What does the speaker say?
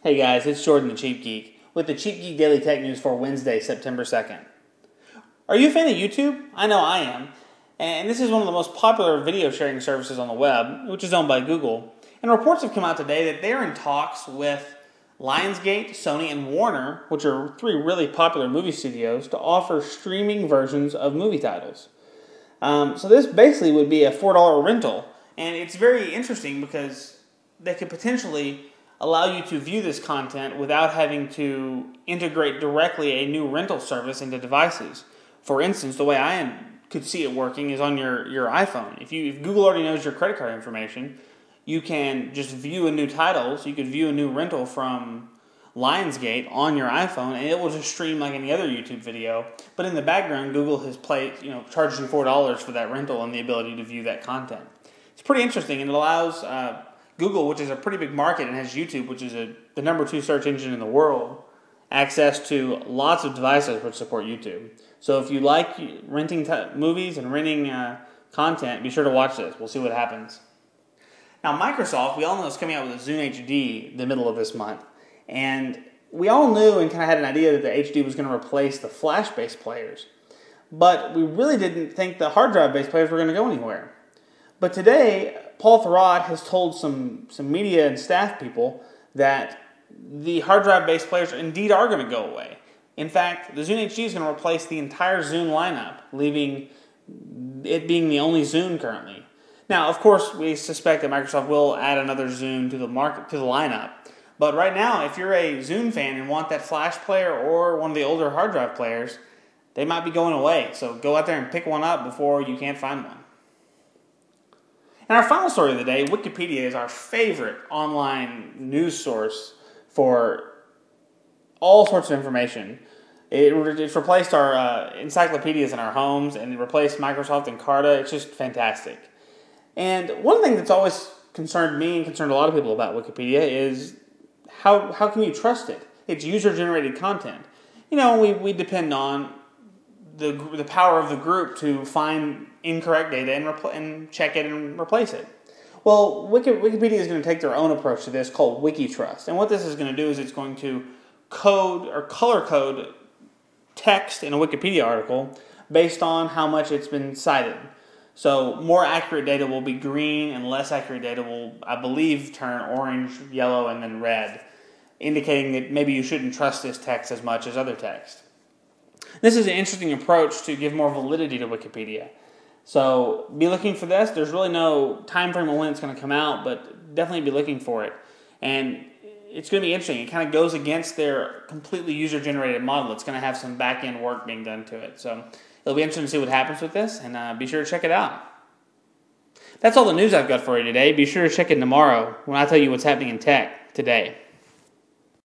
Hey guys, it's Jordan the Cheap Geek with the Cheap Geek Daily Tech News for Wednesday, September 2nd. Are you a fan of YouTube? I know I am. And this is one of the most popular video sharing services on the web, which is owned by Google. And reports have come out today that they're in talks with Lionsgate, Sony, and Warner, which are three really popular movie studios, to offer streaming versions of movie titles. So this basically would be a $4 rental. And it's very interesting because they could potentially allow you to view this content without having to integrate directly a new rental service into devices. For instance, the way I could see it working is on your iPhone. If Google already knows your credit card information, you can just view a new title. So you could view a new rental from Lionsgate on your iPhone, and it will just stream like any other YouTube video. But in the background, Google has charged you $4 for that rental and the ability to view that content. It's pretty interesting, and it allows Google, which is a pretty big market and has YouTube, which is the number 2 search engine in the world, access to lots of devices which support YouTube. So if you like renting movies and renting content, be sure to watch this. We'll see what happens. Now, Microsoft, we all know, is coming out with a Zune HD the middle of this month. And we all knew and kind of had an idea that the HD was going to replace the flash-based players. But we really didn't think the hard drive-based players were going to go anywhere. But today, Paul Thurrott has told some media and staff people that the hard drive-based players indeed are going to go away. In fact, the Zune HD is going to replace the entire Zune lineup, leaving it being the only Zune currently. Now, of course, we suspect that Microsoft will add another Zune to the lineup. But right now, if you're a Zune fan and want that flash player or one of the older hard drive players, they might be going away. So go out there and pick one up before you can't find one. And our final story of the day, Wikipedia is our favorite online news source for all sorts of information. It's replaced our encyclopedias in our homes, and it replaced Microsoft and Carta. It's just fantastic. And one thing that's always concerned me and concerned a lot of people about Wikipedia is how can you trust it? It's user-generated content. You know, we depend on the power of the group to find incorrect data and check it and replace it. Well, Wikipedia is going to take their own approach to this called WikiTrust. And what this is going to do is it's going to code or color code text in a Wikipedia article based on how much it's been cited. So more accurate data will be green and less accurate data will, I believe, turn orange, yellow, and then red, indicating that maybe you shouldn't trust this text as much as other text. This is an interesting approach to give more validity to Wikipedia. So be looking for this. There's really no time frame on when it's going to come out, but definitely be looking for it. And it's going to be interesting. It kind of goes against their completely user-generated model. It's going to have some back-end work being done to it. So it'll be interesting to see what happens with this, and be sure to check it out. That's all the news I've got for you today. Be sure to check in tomorrow when I tell you what's happening in tech today.